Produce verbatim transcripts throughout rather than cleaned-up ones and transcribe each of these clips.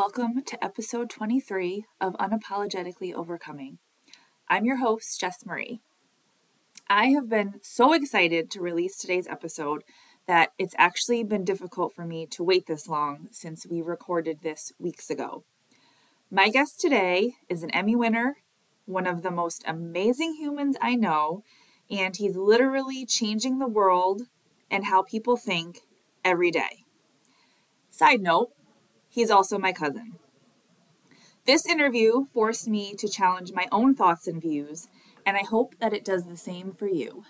welcome to episode twenty-three of Unapologetically Overcoming. I'm your host, Jess Marie. I have been so excited to release today's episode that it's actually been difficult for me to wait this long since we recorded this weeks ago. My guest today is an Emmy winner, one of the most amazing humans I know, and he's literally changing the world and how people think every day. Side note, he's also my cousin. This interview forced me to challenge my own thoughts and views, and I hope that it does the same for you.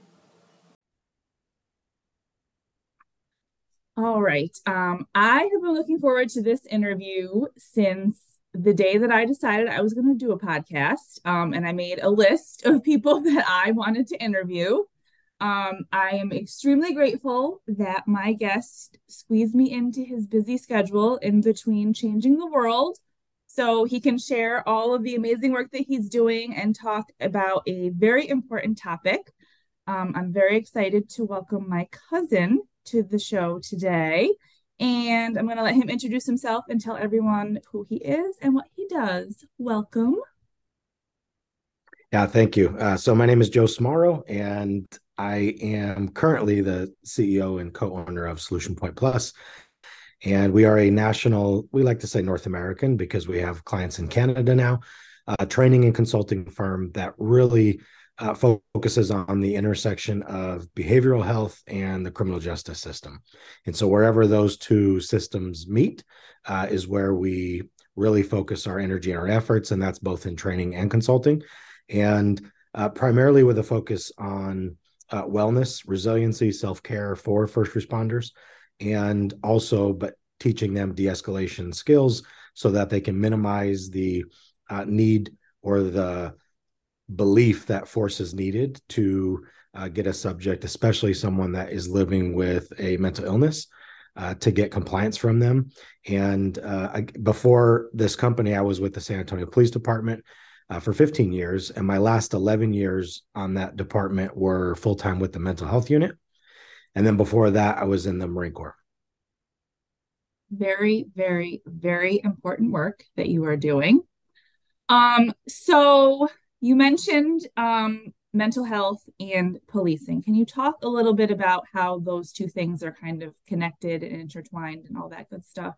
All right. Um, I have been looking forward to this interview since the day that I decided I was going to do a podcast, um, and I made a list of people that I wanted to interview. Um, I am extremely grateful that my guest squeezed me into his busy schedule in between changing the world so he can share all of the amazing work that he's doing and talk about a very important topic. Um, I'm very excited to welcome my cousin to the show today, and I'm going to let him introduce himself and tell everyone who he is and what he does. Welcome. Yeah, thank you. Uh, so my name is Joe Smaro, and I am currently the C E O and co-owner of Solution Point Plus. And we are a national, we like to say North American because we have clients in Canada now, a training and consulting firm that really uh, focuses on the intersection of behavioral health and the criminal justice system. And so wherever those two systems meet uh, is where we really focus our energy and our efforts, and that's both in training and consulting. And uh, primarily with a focus on uh, wellness, resiliency, self-care for first responders, and also but teaching them de-escalation skills so that they can minimize the uh, need or the belief that force is needed to uh, get a subject, especially someone that is living with a mental illness, uh, to get compliance from them. And uh, I, before this company, I was with the San Antonio Police Department Uh, for fifteen years, and my last eleven years on that department were full-time with the mental health unit. And then before that, I was in the Marine Corps. Very, very, very important work that you are doing. Um, so you mentioned um, mental health and policing. Can you talk a little bit about how those two things are kind of connected and intertwined and all that good stuff?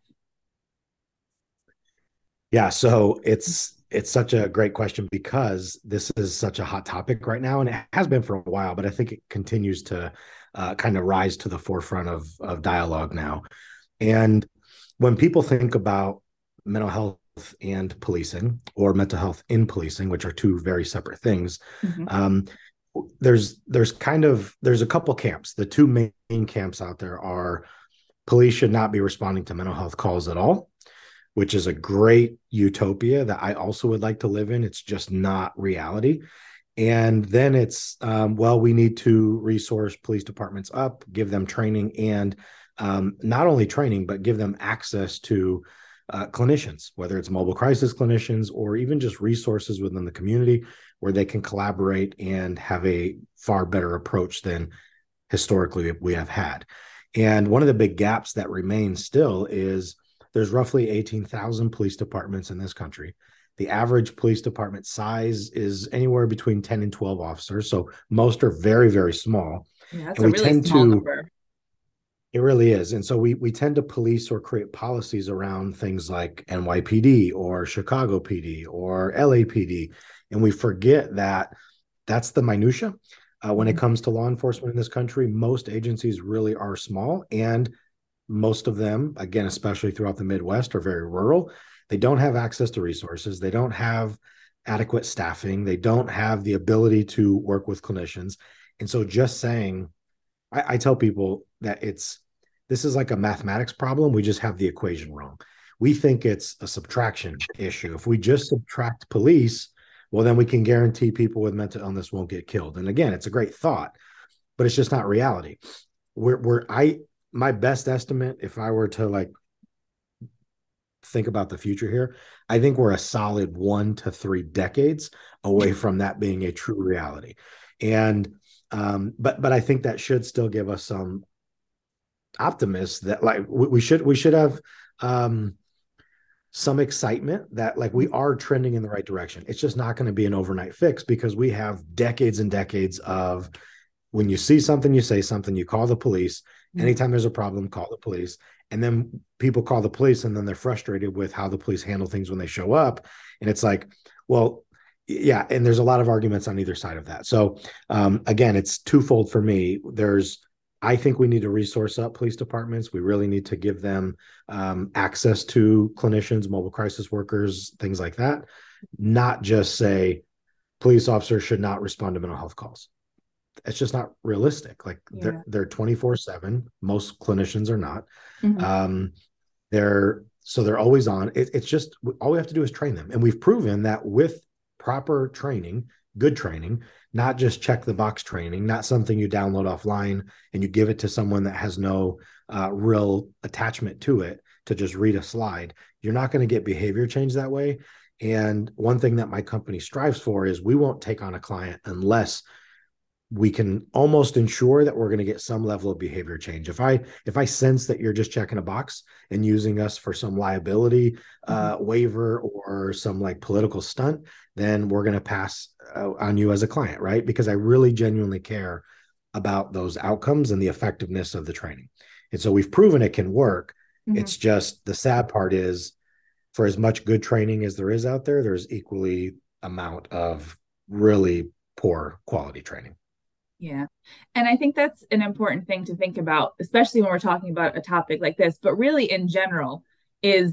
Yeah, so it's it's such a great question because this is such a hot topic right now, and it has been for a while, but I think it continues to uh, kind of rise to the forefront of of dialogue now. And when people think about mental health and policing, or mental health in policing, which are two very separate things, Mm-hmm. um, there's there's kind of there's a couple camps. The two main camps out there are police should not be responding to mental health calls at all, which is a great utopia that I also would like to live in. It's just not reality. And then it's, um, well, we need to resource police departments up, give them training, and um, not only training, but give them access to uh, clinicians, whether it's mobile crisis clinicians or even just resources within the community where they can collaborate and have a far better approach than historically we have had. And one of the big gaps that remains still is there's roughly eighteen thousand police departments in this country. The average police department size is anywhere between ten and twelve officers. So most are very, very small. Yeah, that's And a we really tend small to, number. it really is. And so we, we tend to police or create policies around things like N Y P D or Chicago P D or L A P D. And we forget that that's the minutia. Uh, when it comes to law enforcement in this country, most agencies really are small, and most of them, again, especially throughout the Midwest, are very rural. They don't have access to resources. They don't have adequate staffing. They don't have the ability to work with clinicians. And so just saying, I, I tell people that it's, this is like a mathematics problem. We just have the equation wrong. We think it's a subtraction issue. If we just subtract police, well, then we can guarantee people with mental illness won't get killed. And again, it's a great thought, but it's just not reality. We're, we're I, my best estimate, if I were to like think about the future here, I think we're a solid one to three decades away from that being a true reality. And um, but but I think that should still give us some optimism that like we, we should we should have um, some excitement that like we are trending in the right direction. It's just not going to be an overnight fix because we have decades and decades of when you see something, you say something, you call the police. Anytime there's a problem, call the police. And then people call the police and then they're frustrated with how the police handle things when they show up. And it's like, well, yeah. And there's a lot of arguments on either side of that. So um, again, it's twofold for me. There's, I think we need to resource up police departments. We really need to give them um, access to clinicians, mobile crisis workers, things like that. Not just say police officers should not respond to mental health calls. It's just not realistic. Like yeah. they're they're twenty-four seven. Most clinicians are not. Mm-hmm. Um, they're so they're always on. It, it's just all we have to do is train them, and we've proven that with proper training, good training, not just check the box training, not something you download offline and you give it to someone that has no uh, real attachment to it to just read a slide. You're not going to get behavior change that way. And one thing that my company strives for is we won't take on a client unless we can almost ensure that we're going to get some level of behavior change. If I if I sense that you're just checking a box and using us for some liability uh, mm-hmm. waiver or some like political stunt, then we're going to pass uh, on you as a client, right? Because I really genuinely care about those outcomes and the effectiveness of the training. And so we've proven it can work. Mm-hmm. It's just the sad part is for as much good training as there is out there, there's equally amount of really poor quality training. Yeah. And I think that's an important thing to think about, especially when we're talking about a topic like this, but really in general is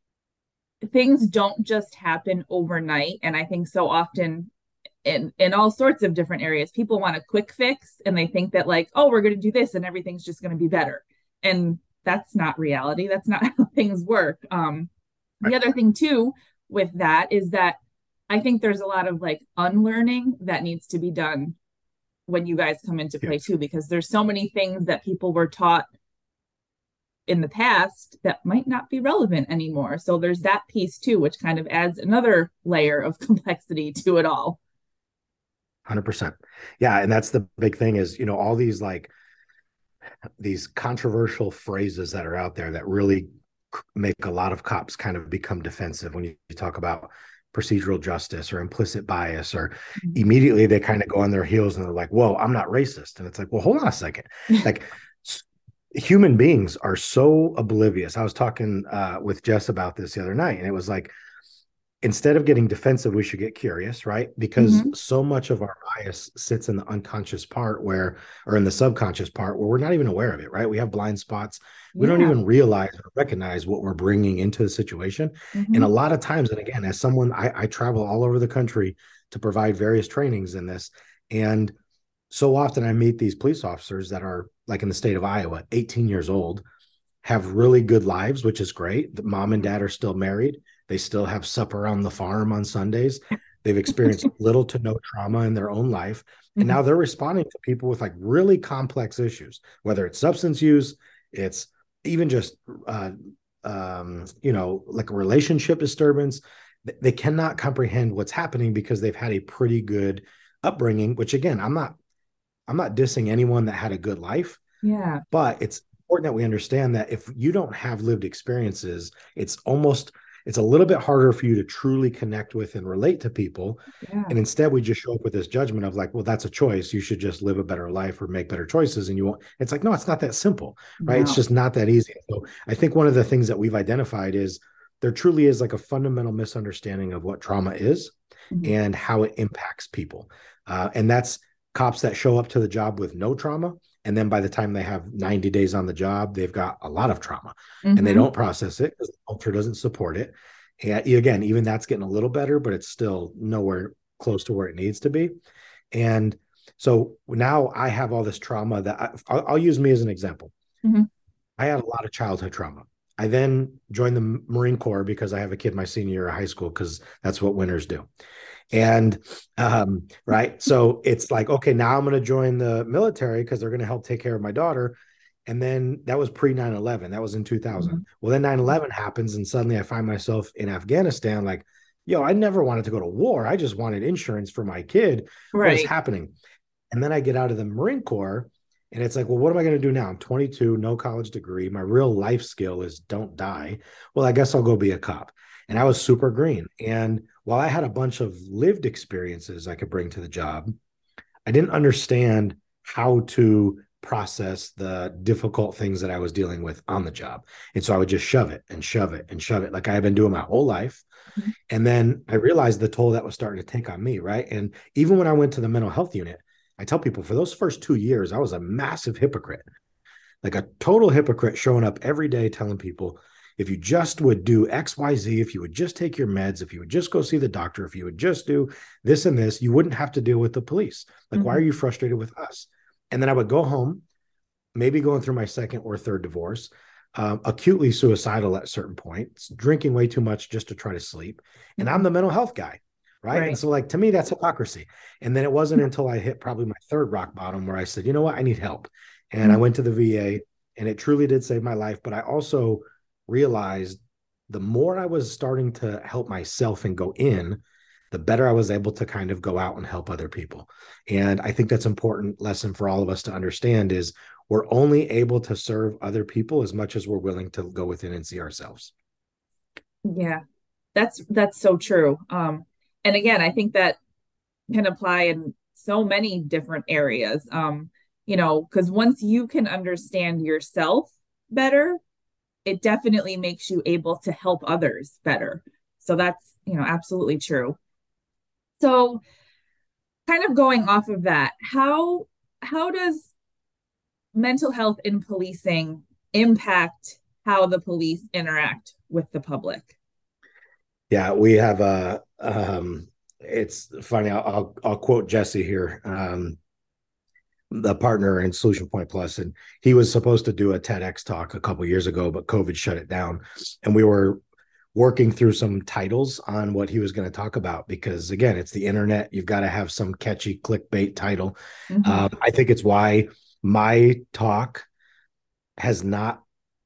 things don't just happen overnight. And I think so often in, in all sorts of different areas, people want a quick fix and they think that like, oh, we're going to do this and everything's just going to be better. And that's not reality. That's not how things work. Um, the other thing too, with that is that I think there's a lot of like unlearning that needs to be done when you guys come into play too, because there's so many things that people were taught in the past that might not be relevant anymore. So there's that piece too, which kind of adds another layer of complexity to it all. one hundred percent. Yeah. And that's the big thing is, you know, all these like these controversial phrases that are out there that really make a lot of cops kind of become defensive when you, you talk about procedural justice or implicit bias, or mm-hmm. immediately they kind of go on their heels and they're like, whoa, I'm not racist. And it's like, well, hold on a second. Like human beings are so oblivious. I was talking uh, with Jess about this the other night, and it was like, instead of getting defensive, we should get curious, right? Because mm-hmm. so much of our bias sits in the unconscious part where, or in the subconscious part where we're not even aware of it, right? We have blind spots. We yeah. don't even realize or recognize what we're bringing into the situation. Mm-hmm. And a lot of times, and again, as someone, I, I travel all over the country to provide various trainings in this. And so often I meet these police officers that are like in the state of Iowa, eighteen years old, have really good lives, which is great. The mom and dad are still married. They still have supper on the farm on Sundays. They've experienced little to no trauma in their own life. And now they're responding to people with like really complex issues, whether it's substance use, it's even just, uh, um, you know, like a relationship disturbance. They cannot comprehend what's happening because they've had a pretty good upbringing, which again, I'm not, I'm not dissing anyone that had a good life. Yeah. But it's important that we understand that if you don't have lived experiences, it's almost, it's a little bit harder for you to truly connect with and relate to people. Yeah. And instead we just show up with this judgment of like, well, that's a choice. You should just live a better life or make better choices. And you won't, it's like, no, it's not that simple, right? No. It's just not that easy. So I think one of the things that we've identified is there truly is like a fundamental misunderstanding of what trauma is mm-hmm. and how it impacts people. Uh, and that's cops that show up to the job with no trauma. And then by the time they have ninety days on the job, they've got a lot of trauma mm-hmm. and they don't process it because the culture doesn't support it. And again, even that's getting a little better, but it's still nowhere close to where it needs to be. And so now I have all this trauma that I, I'll, I'll use me as an example. Mm-hmm. I had a lot of childhood trauma. I then joined the Marine Corps because I have a kid my senior year of high school, because that's what winners do. And, um, right. So it's like, okay, now I'm going to join the military because they're going to help take care of my daughter. And then that was pre nine eleven. That was in two thousand. Mm-hmm. Well, then nine eleven happens. And suddenly I find myself in Afghanistan. Like, yo, I never wanted to go to war. I just wanted insurance for my kid. Right. What is happening? And then I get out of the Marine Corps and it's like, well, what am I going to do now? I'm twenty-two, no college degree. My real life skill is don't die. Well, I guess I'll go be a cop. And I was super green. And while I had a bunch of lived experiences I could bring to the job, I didn't understand how to process the difficult things that I was dealing with on the job. And so I would just shove it and shove it and shove it like I had been doing my whole life. Mhm. And then I realized the toll that was starting to take on me, right? And even when I went to the mental health unit, I tell people for those first two years, I was a massive hypocrite, like a total hypocrite, showing up every day telling people, if you just would do X, Y, Z, if you would just take your meds, if you would just go see the doctor, if you would just do this and this, you wouldn't have to deal with the police. Like, Mhm. why are you frustrated with us? And then I would go home, maybe going through my second or third divorce, um, acutely suicidal at certain points, drinking way too much just to try to sleep. And I'm Mhm. the mental health guy, right? And Right. so, like, to me, that's hypocrisy. And then it wasn't until I hit probably my third rock bottom where I said, you know what, I need help. And I Mhm. went to the V A, and it truly did save my life. But I also realized the more I was starting to help myself and go in, the better I was able to kind of go out and help other people. And I think that's an important lesson for all of us to understand is we're only able to serve other people as much as we're willing to go within and see ourselves. Yeah, that's that's so true. Um, and again, I think that can apply in so many different areas. Um, you know, because once you can understand yourself better, it definitely makes you able to help others better. So that's, you know, absolutely true. So kind of going off of that, how how does mental health in policing impact how the police interact with the public? Yeah, we have a. Um, it's funny. I'll, I'll I'll quote Jesse here, um, the partner in Solution Point Plus, and he was supposed to do a TEDx talk a couple years ago, but COVID shut it down, and we were working through some titles on what he was going to talk about because again, it's the internet. You've got to have some catchy clickbait title. Mm-hmm. Um, I think it's why my talk has not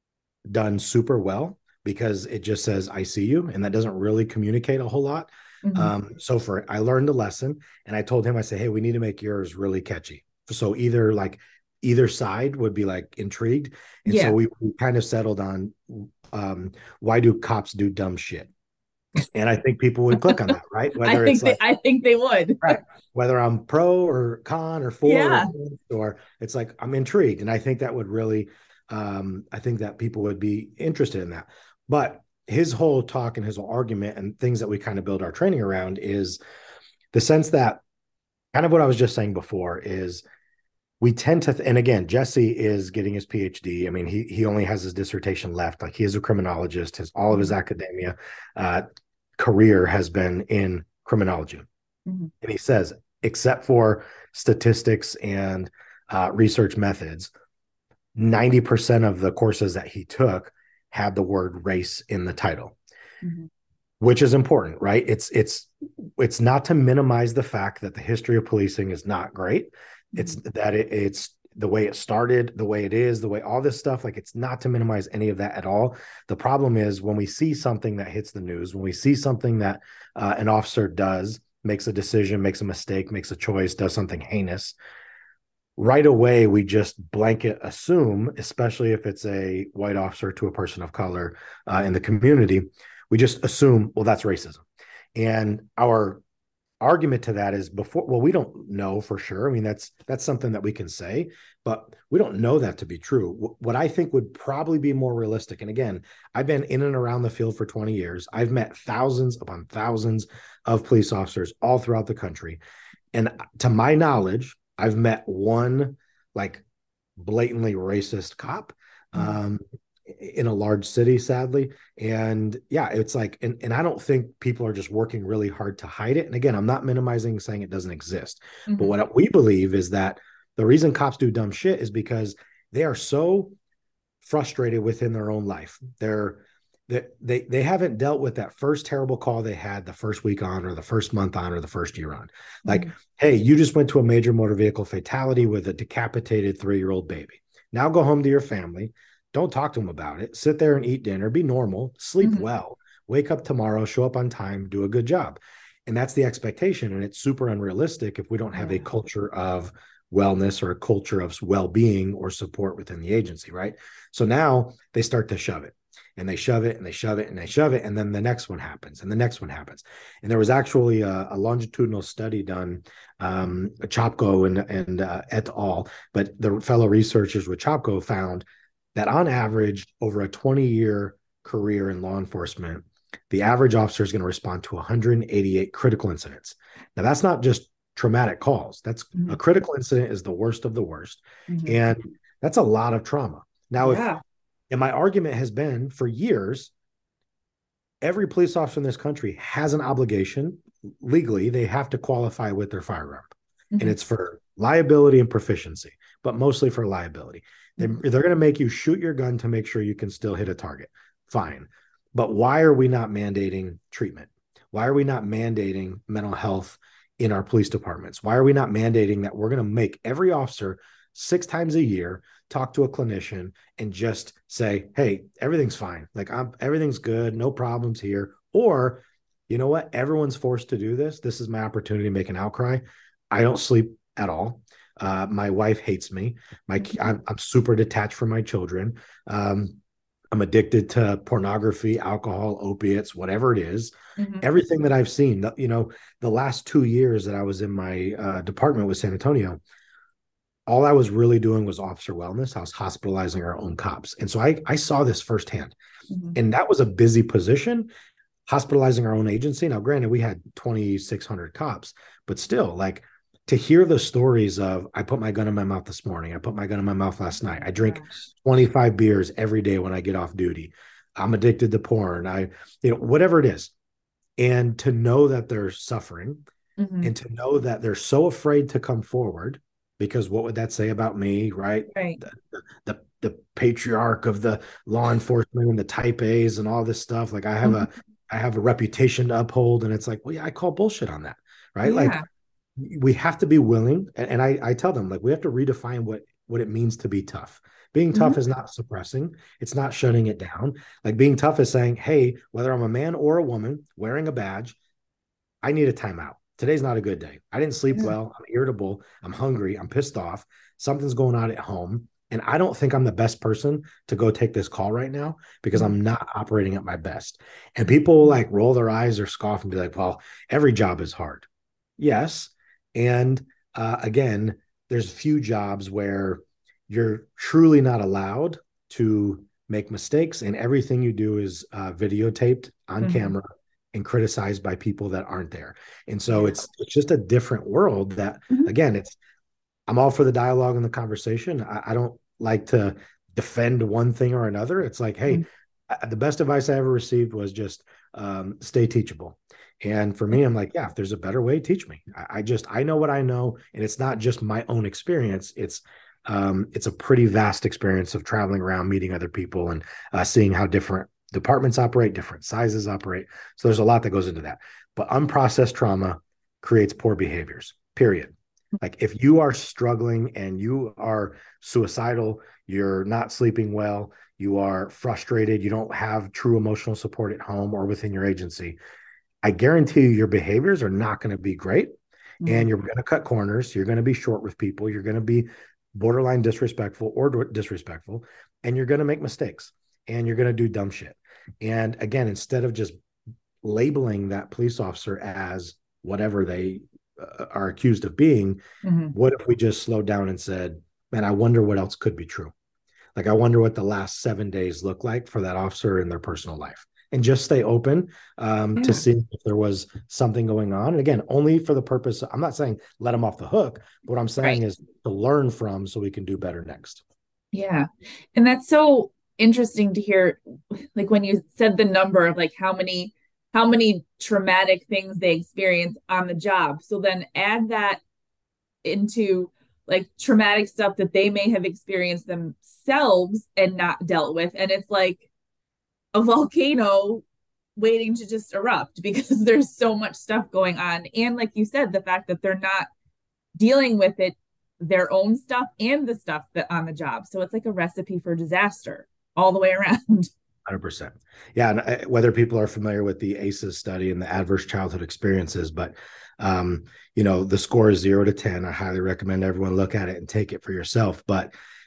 done super well because it just says I see you, and that doesn't really communicate a whole lot. Mm-hmm. Um, so for I learned a lesson, and I told him, I said, hey, we need to make yours really catchy. So either like either side would be like intrigued, and so Yeah, we, we kind of settled on um, why do cops do dumb shit? And I think people would click on that, right? I Whether it's think they like, I think they would. right, whether I'm pro or con or for or Yeah. against, or it's like I'm intrigued. And I think that would really, um, I think that people would be interested in that. But his whole talk and his whole argument and things that we kind of build our training around is the sense that kind of what I was just saying before is we tend to, th- and again, Jesse is getting his PhD. I mean, he he only has his dissertation left. Like he is a criminologist. His all of his Mm-hmm. academia uh, career has been in criminology. Mm-hmm. And he says, except for statistics and uh, research methods, ninety percent of the courses that he took had the word race in the title, Mm-hmm. which is important, right? It's it's it's not to minimize the fact that the history of policing is not great. It's Mm-hmm. that it, it's the way it started, the way it is, the way all this stuff, like it's not to minimize any of that at all. The problem is when we see something that hits the news, when we see something that uh, an officer does, makes a decision, makes a mistake, makes a choice, does something heinous, right away we just blanket assume, especially if it's a white officer to a person of color uh, in the community, we just assume, well, that's racism. And our argument to that is before, well, we don't know for sure. I mean, that's that's something that we can say, but we don't know that to be true. What I think would probably be more realistic, and again, I've been in and around the field for twenty years. I've met thousands upon thousands of police officers all throughout the country. And to my knowledge, I've met one like blatantly racist cop Mm-hmm. um, in a large city, sadly. And yeah, it's like, and, and I don't think people are just working really hard to hide it. And again, I'm not minimizing saying it doesn't exist. But Mm-hmm. what we believe is that the reason cops do dumb shit is because they are so frustrated within their own life. They're that they they haven't dealt with that first terrible call they had the first week on or the first month on or the first year on. Like, Mm-hmm. hey, you just went to a major motor vehicle fatality with a decapitated three-year-old baby. Now go home to your family. Don't talk to them about it. Sit there and eat dinner, be normal, sleep Mm-hmm. well, wake up tomorrow, show up on time, do a good job. And that's the expectation. And it's super unrealistic if we don't have a Yeah. culture of wellness or a culture of well-being or support within the agency, right? So now they start to shove it. and they shove it and they shove it and they shove it. And then the next one happens and the next one happens. And there was actually a, a longitudinal study done, um, Chopko and, and uh, et al. But the fellow researchers with Chopko found that on average, over a twenty year career in law enforcement, the average officer is going to respond to one hundred eighty-eight critical incidents. Now, that's not just traumatic calls. That's mm-hmm. a critical incident is the worst of the worst. Mm-hmm. And that's a lot of trauma. Now, yeah. if, and my argument has been for years, every police officer in this country has an obligation legally, they have to qualify with their firearm. Mm-hmm. And it's for liability and proficiency, but mostly for liability. Mm-hmm. They're, they're going to make you shoot your gun to make sure you can still hit a target. Fine. But why are we not mandating treatment? Why are we not mandating mental health in our police departments? Why are we not mandating that we're going to make every officer six times a year talk to a clinician and just say, hey, everything's fine. Like I'm, everything's good. No problems here. Or, you know what? Everyone's forced to do this. This is my opportunity to make an outcry. I don't sleep at all. Uh, my wife hates me. My, I'm, I'm super detached from my children. Um, I'm addicted to pornography, alcohol, opiates, whatever it is. Mm-hmm. Everything that I've seen, you know, the last two years that I was in my uh, department with San Antonio, all I was really doing was officer wellness. I was hospitalizing our own cops. And so I, I saw this firsthand. Mm-hmm. And that was a busy position, hospitalizing our own agency. Now, granted, we had twenty-six hundred cops, but still, like, to hear the stories of, I put my gun in my mouth this morning, I put my gun in my mouth last night, I drink twenty-five beers every day when I get off duty, I'm addicted to porn, I, you know, whatever it is. And to know that they're suffering, mm-hmm. and to know that they're so afraid to come forward, because what would that say about me, right? Right. The, the, the patriarch of the law enforcement and the type A's and all this stuff. Like I have mm-hmm. a, I have a reputation to uphold. And it's like, well, yeah, I call bullshit on that. Right. Yeah. Like we have to be willing. And, and I, I tell them, like, we have to redefine what, what it means to be tough. Being tough mm-hmm. is not suppressing. It's not shutting it down. Like being tough is saying, hey, whether I'm a man or a woman wearing a badge, I need a timeout. Today's not a good day. I didn't sleep yeah. well. I'm irritable. I'm hungry. I'm pissed off. Something's going on at home. And I don't think I'm the best person to go take this call right now because I'm not operating at my best. And people like roll their eyes or scoff and be like, well, every job is hard. Yes. And uh, again, there's few jobs where you're truly not allowed to make mistakes. And everything you do is uh, videotaped on mm-hmm. camera and criticized by people that aren't there. And so yeah. it's it's just a different world that, mm-hmm. again, it's, I'm all for the dialogue and the conversation. I, I don't like to defend one thing or another. It's like, hey, mm-hmm. the best advice I ever received was just um, stay teachable. And for me, I'm like, yeah, if there's a better way, teach me. I, I just, I know what I know. And it's not just my own experience. It's, um, it's a pretty vast experience of traveling around, meeting other people and uh, seeing how different departments operate, different sizes operate. So there's a lot that goes into that. But unprocessed trauma creates poor behaviors, period. Like if you are struggling and you are suicidal, you're not sleeping well, you are frustrated, you don't have true emotional support at home or within your agency, I guarantee you your behaviors are not going to be great. Mm-hmm. And you're going to cut corners. You're going to be short with people. You're going to be borderline disrespectful or disrespectful, and you're going to make mistakes and you're going to do dumb shit. And again, instead of just labeling that police officer as whatever they uh, are accused of being, mm-hmm. what if we just slowed down and said, man, I wonder what else could be true. Like, I wonder what the last seven days look like for that officer in their personal life, and just stay open um, yeah. to see if there was something going on. And again, only for the purpose, I'm not saying let them off the hook, but what I'm saying right. is to learn from so we can do better next. Yeah. And that's so interesting to hear, like when you said the number of like how many, how many traumatic things they experience on the job. So then add that into like traumatic stuff that they may have experienced themselves and not dealt with. And it's like a volcano waiting to just erupt because there's so much stuff going on. And like you said, the fact that they're not dealing with it, their own stuff and the stuff that on the job. So it's like a recipe for disaster all the way around. one hundred percent. Yeah. And whether people are familiar with the A C Es study and the adverse childhood experiences, but um, you know, the score is zero to ten. I highly recommend everyone look at it and take it for yourself. But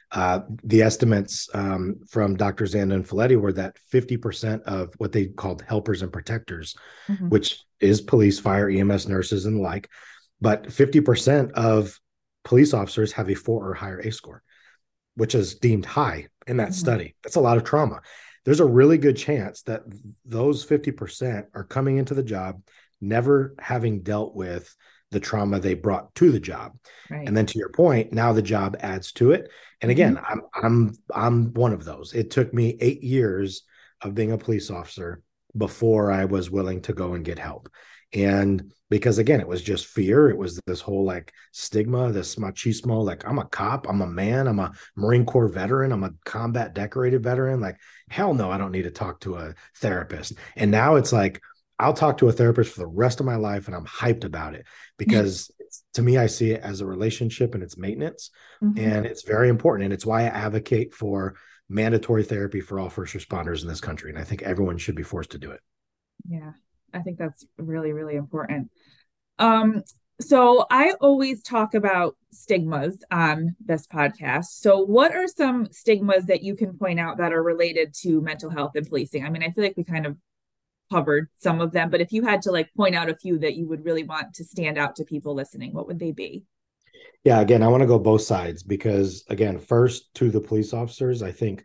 Uh, the estimates um, from Doctor Zanda and Folletti were that fifty percent of what they called helpers and protectors, Mm-hmm. which is police, fire, E M S, nurses, and the like, but fifty percent of police officers have a four or higher A score, which is deemed high in that mm-hmm. study. That's a lot of trauma. There's a really good chance that those fifty percent are coming into the job never having dealt with the trauma they brought to the job. Right. And then to your point, now the job adds to it. And again, mm-hmm. I'm I'm I'm one of those. It took me eight years of being a police officer before I was willing to go and get help. And because again, it was just fear. It was this whole like stigma, this machismo, like I'm a cop, I'm a man, I'm a Marine Corps veteran, I'm a combat decorated veteran. Like, hell no, I don't need to talk to a therapist. And now it's like, I'll talk to a therapist for the rest of my life and I'm hyped about it because to me, I see it as a relationship and it's maintenance mm-hmm. and it's very important. And it's why I advocate for mandatory therapy for all first responders in this country. And I think everyone should be forced to do it. Yeah, I think that's really, really important. Um, so I always talk about stigmas on this podcast. So what are some stigmas that you can point out that are related to mental health and policing? I mean, I feel like we kind of covered some of them, but if you had to like point out a few that you would really want to stand out to people listening, what would they be? Yeah, again, I want to go both sides because again, first to the police officers, I think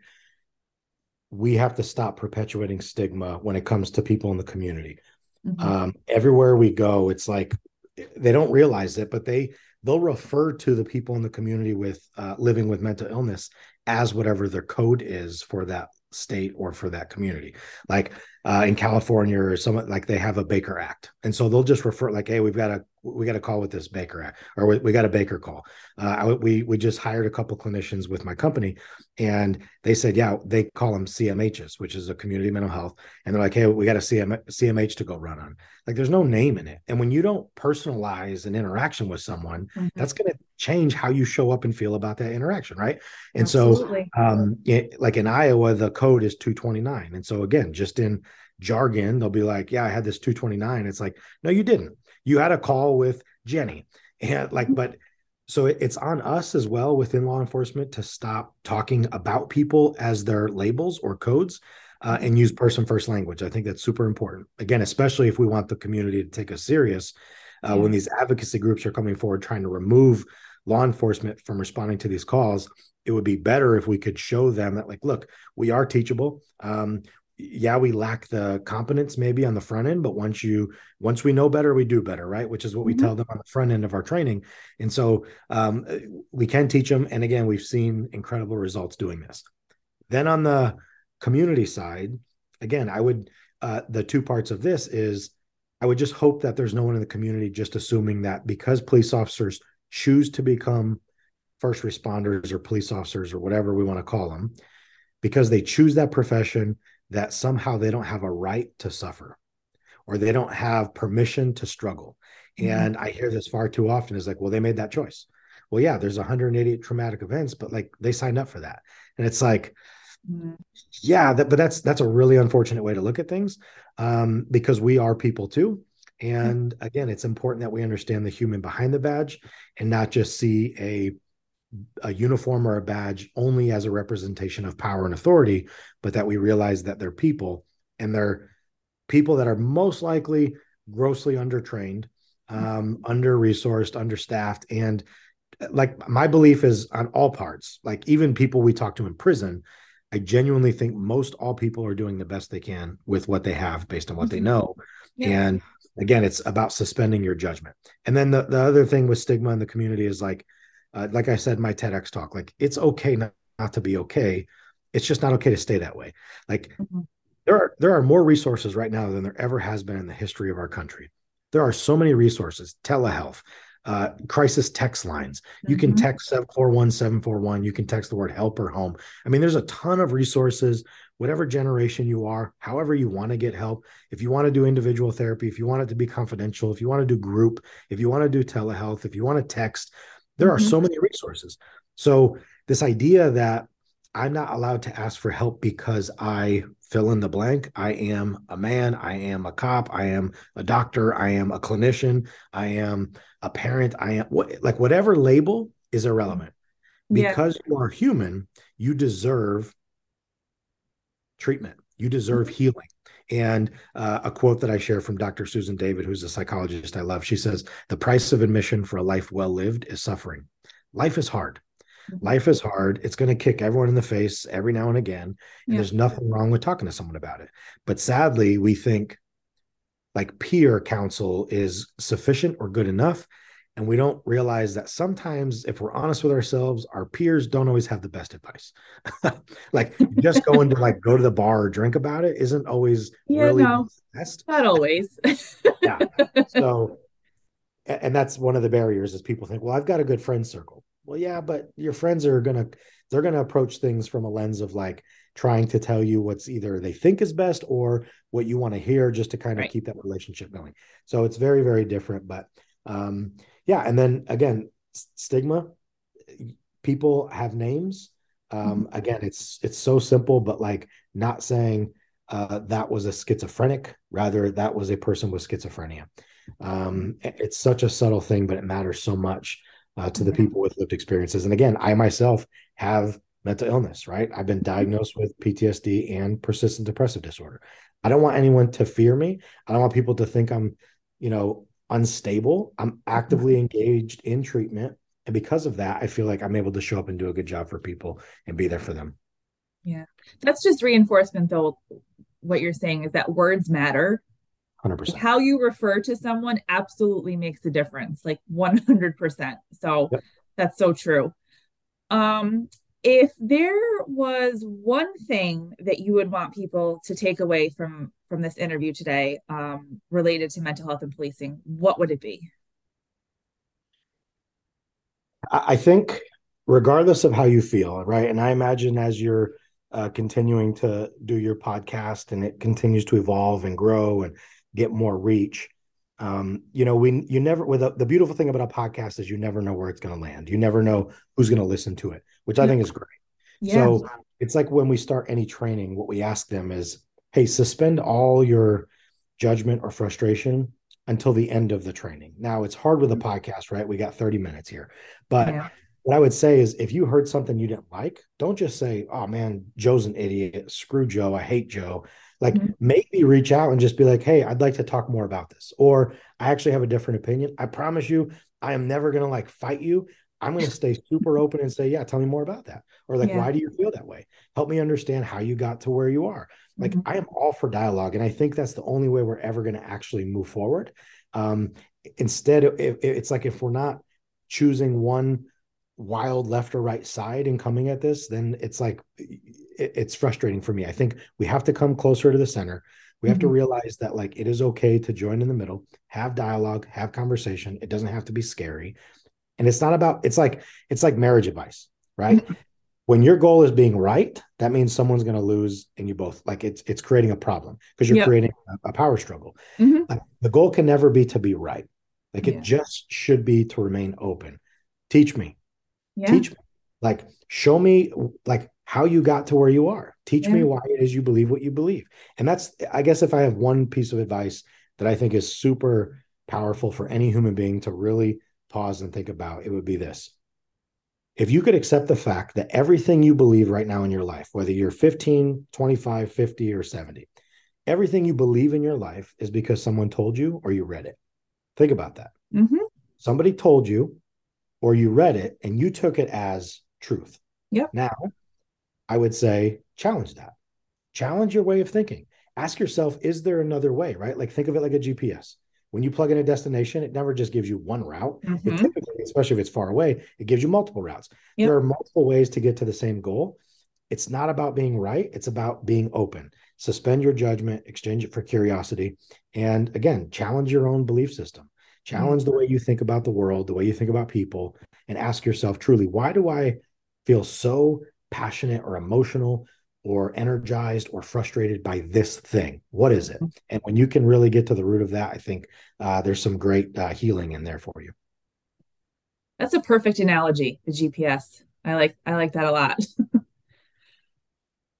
we have to stop perpetuating stigma when it comes to people in the community. Mm-hmm. Um, everywhere we go, it's like they don't realize it, but they they'll refer to the people in the community with uh, living with mental illness as whatever their code is for that state or for that community. Like uh, in California or some, like they have a Baker Act. And so they'll just refer like, hey, we've got a, we got a call with this Baker Act, or we, we got a Baker call. Uh, I, we, we just hired a couple clinicians with my company and they said, yeah, they call them C M Hs, which is a community mental health. And they're like, hey, we got a C M, C M H to go run on. Like there's no name in it. And when you don't personalize an interaction with someone, mm-hmm. that's going to change how you show up and feel about that interaction. Right. And Absolutely. so um, it, like in Iowa, the code is two twenty-nine. And so again, just in jargon, they'll be like, yeah, I had this two twenty-nine. It's like, no, you didn't. You had a call with Jenny. And like, but so it, it's on us as well within law enforcement to stop talking about people as their labels or codes uh, and use person first language. I think that's super important. Again, especially if we want the community to take us serious uh, yeah. when these advocacy groups are coming forward trying to remove law enforcement from responding to these calls. It would be better if we could show them that, like, look, we are teachable. Um, yeah, we lack the competence maybe on the front end, but once you, once we know better, we do better, right? Which is what we mm-hmm. tell them on the front end of our training. And so um, we can teach them. And again, we've seen incredible results doing this. Then on the community side, again, I would, uh, the two parts of this is I would just hope that there's no one in the community just assuming that because police officers choose to become first responders or police officers or whatever we want to call them, because they choose that profession, that somehow they don't have a right to suffer or they don't have permission to struggle. Mm-hmm. And I hear this far too often is like, well, they made that choice. Well, yeah, there's one hundred eighty-eight traumatic events, but like they signed up for that. And it's like, mm-hmm. yeah, that, but that's, that's a really unfortunate way to look at things um, because we are people too. And mm-hmm. again, it's important that we understand the human behind the badge and not just see a a uniform or a badge only as a representation of power and authority, but that we realize that they're people and they're people that are most likely grossly undertrained, um, under-resourced, understaffed. And like my belief is on all parts, like even people we talk to in prison, I genuinely think most all people are doing the best they can with what they have based on what mm-hmm. they know. Yeah. And again, it's about suspending your judgment. And then the, the other thing with stigma in the community is like, Uh, like I said, my TEDx talk, like it's okay not, not to be okay. It's just not okay to stay that way. Like mm-hmm. there are, there are more resources right now than there ever has been in the history of our country. There are so many resources, telehealth, uh, crisis text lines. Mm-hmm. You can text seven four one, seven four one. You can text the word help or home. I mean, there's a ton of resources, whatever generation you are, however you want to get help. If you want to do individual therapy, if you want it to be confidential, if you want to do group, if you want to do telehealth, if you want to text, there are mm-hmm. so many resources. So this idea that I'm not allowed to ask for help because I fill in the blank. I am a man. I am a cop. I am a doctor. I am a clinician. I am a parent. I am what, like whatever label is irrelevant Yeah. Because you are human, you deserve treatment. You deserve Mhm. healing. And uh, a quote that I share from Doctor Susan David, who's a psychologist I love, she says, "The price of admission for a life well lived is suffering." Life is hard. Mhm. Life is hard. It's going to kick everyone in the face every now and again. And Yeah. there's nothing wrong with talking to someone about it. But sadly, we think like peer counsel is sufficient or good enough. And we don't realize that sometimes, if we're honest with ourselves, our peers don't always have the best advice. Like just going to like go to the bar or drink about it isn't always Yeah, really the no, best. not always. Yeah. So, and that's one of the barriers is people think, well, I've got a good friend circle. Well, yeah, but your friends are gonna they're gonna approach things from a lens of like trying to tell you what's either they think is best or what you want to hear just to kind of Right. keep that relationship going. So it's very, very different. But um, yeah, and then again, stigma, people have names. Mhm. Um, again, it's it's so simple, but like not saying uh, that was a schizophrenic, rather that was a person with schizophrenia. Um, it's such a subtle thing, but it matters so much uh, to the Yeah. people with lived experiences. And again, I myself have mental illness, right? I've been Mhm. diagnosed with P T S D and persistent depressive disorder. I don't want anyone to fear me. I don't want people to think I'm, you know, unstable. I'm actively engaged in treatment. And because of that, I feel like I'm able to show up and do a good job for people and be there for them. Yeah. That's just reinforcement, though. What you're saying is that words matter. Like one hundred percent. how you refer to someone absolutely makes a difference, like one hundred percent. So Yep. that's so true. Um, if there was one thing that you would want people to take away from from this interview today, um, related to mental health and policing, what would it be? I think, regardless of how you feel, right? And I imagine as you're uh, continuing to do your podcast and it continues to evolve and grow and get more reach, um, you know, we you never with a, the beautiful thing about a podcast is you never know where it's going to land. You never know who's going to listen to it, which I Yep. think is great. Yeah. So it's like when we start any training, what we ask them is, "Hey, suspend all your judgment or frustration until the end of the training." Now it's hard with a podcast, right? We got thirty minutes here. But Yeah. what I would say is if you heard something you didn't like, don't just say, "Oh man, Joe's an idiot. Screw Joe. I hate Joe." Like Mhm. maybe reach out and just be like, "Hey, I'd like to talk more about this." Or I actually have a different opinion. I promise you, I am never going to like fight you. I'm going to stay super open and say, "Yeah, tell me more about that." Or like, Yeah. "Why do you feel that way? Help me understand how you got to where you are." Like Mhm. I am all for dialogue. And I think that's the only way we're ever going to actually move forward. Um, instead, it, it's like if we're not choosing one wild left or right side and coming at this, then it's like it, it's frustrating for me. I think we have to come closer to the center. We have to Mhm. realize that like it is okay to join in the middle, have dialogue, have conversation. It doesn't have to be scary. And it's not about it's like it's like marriage advice, right? Mhm. When your goal is being right, that means someone's going to lose and you both like it's it's creating a problem because you're Yep. creating a, a power struggle. Mhm. Like the goal can never be to be right. Like it Yeah. just should be to remain open. Teach me, Yeah. teach me, like show me like how you got to where you are. Teach me Yeah. why it is you believe what you believe. And that's, I guess, if I have one piece of advice that I think is super powerful for any human being to really pause and think about, it would be this: if you could accept the fact that everything you believe right now in your life, whether you're fifteen, twenty-five, fifty, or seventy, everything you believe in your life is because someone told you or you read it. Think about that. Mhm. Somebody told you or you read it and you took it as truth. Yep. Now, I would say challenge that. Challenge your way of thinking. Ask yourself, is there another way, right? Like think of it like a G P S. When you plug in a destination, it never just gives you one route. It Mhm. typically, especially if it's far away, it gives you multiple routes. There Yep. are multiple ways to get to the same goal. It's not about being right, it's about being open. Suspend your judgment, exchange it for curiosity, and again, challenge your own belief system. Yeah. Challenge the way you think about the world, the way you think about people, and ask yourself truly, why do I feel so passionate or emotional or energized or frustrated by this thing? What is it? And when you can really get to the root of that, I think uh, there's some great uh, healing in there for you. That's a perfect analogy, the G P S. I like I like that a lot.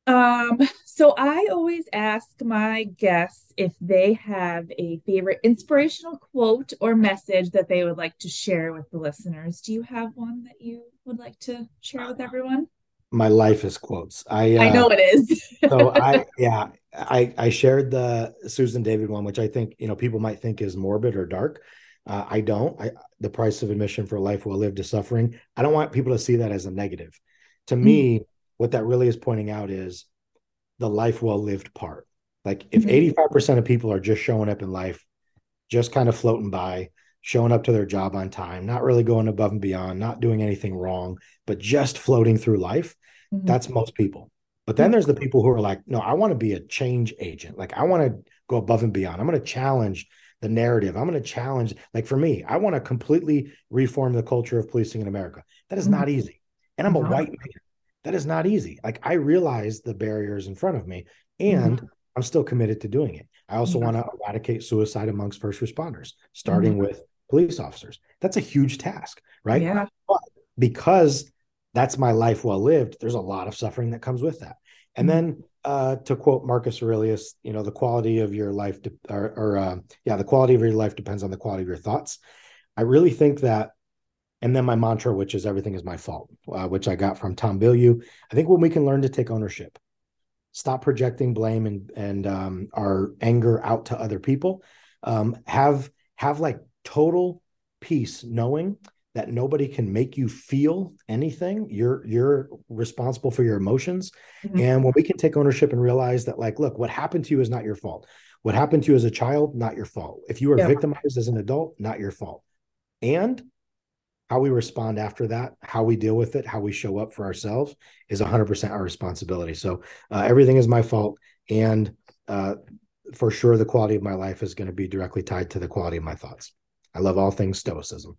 Um, so I always ask my guests if they have a favorite inspirational quote or message that they would like to share with the listeners. Do you have one that you would like to share with everyone? My life is quotes. I I uh know it is. so I yeah, I I shared the Susan David one, which I think, you know, people might think is morbid or dark. Uh, I don't. I The price of admission for a life well lived is suffering. I don't want people to see that as a negative. To me, what that really is pointing out is the life well lived part. Like if Mhm. eighty-five percent of people are just showing up in life, just kind of floating by, showing up to their job on time, not really going above and beyond, not doing anything wrong, but just floating through life. Mhm. That's most people. But then Yep. there's the people who are like, no, I want to be a change agent. Like, I want to go above and beyond. I'm going to challenge the narrative. I'm going to challenge, like, for me, I want to completely reform the culture of policing in America. That is Mhm. not easy. And I'm a No. white man. That is not easy. Like, I realize the barriers in front of me, and Mhm. I'm still committed to doing it. I also Yeah. want to eradicate suicide amongst first responders, Mhm. starting with police officers. That's a huge task, right? Yeah. But because that's my life well lived, there's a lot of suffering that comes with that. And Mhm. then, uh, to quote Marcus Aurelius, you know, the quality of your life, de- or, or uh, yeah, the quality of your life depends on the quality of your thoughts. I really think that. And then my mantra, which is everything is my fault, uh, which I got from Tom Bilyeu. I think when we can learn to take ownership, stop projecting blame and and um, our anger out to other people, um, have have like total peace knowing that nobody can make you feel anything. You're you're responsible for your emotions. Mhm. And when we can take ownership and realize that, like, look, what happened to you is not your fault. What happened to you as a child, not your fault. If you were Yep. victimized as an adult, not your fault. And how we respond after that, how we deal with it, how we show up for ourselves is one hundred percent our responsibility. So uh, everything is my fault. And uh, for sure, the quality of my life is going to be directly tied to the quality of my thoughts. I love all things Stoicism.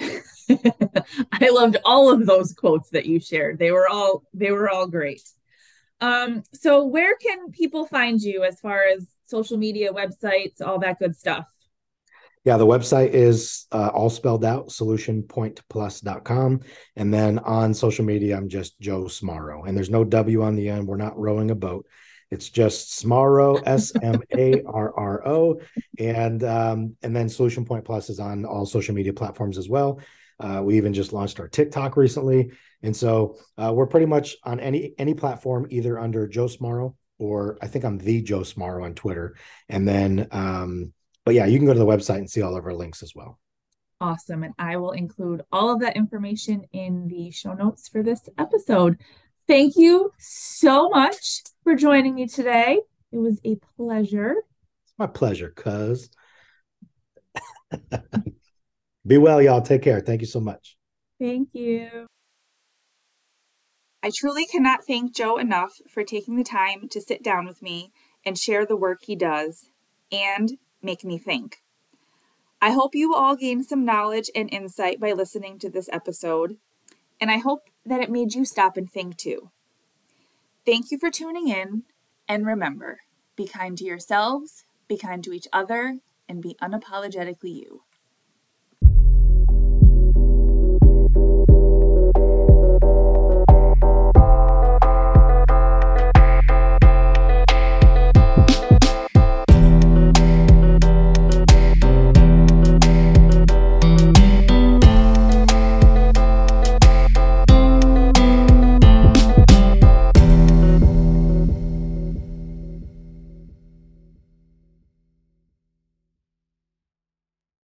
I loved all of those quotes that you shared. They were all they were all great. Um, so where can people find you as far as social media, websites, all that good stuff? Yeah, the website is uh, all spelled out, solution point plus dot com. And then on social media, I'm just Joe Smarro. And there's no W on the end. We're not rowing a boat. It's just Smarro, S M A R R O. And um, and then Solution Point Plus is on all social media platforms as well. Uh, we even just launched our TikTok recently. And so uh, we're pretty much on any any platform, either under Joe Smarro, or I think I'm the Joe Smarro on Twitter. And then um, but yeah, you can go to the website and see all of our links as well. Awesome. And I will include all of that information in the show notes for this episode. Thank you so much for joining me today. It was a pleasure. It's my pleasure, cuz. Be well, y'all. Take care. Thank you so much. Thank you. I truly cannot thank Joe enough for taking the time to sit down with me and share the work he does and make me think. I hope you all gained some knowledge and insight by listening to this episode, and I hope that it made you stop and think too. Thank you for tuning in, and remember, be kind to yourselves, be kind to each other, and be unapologetically you.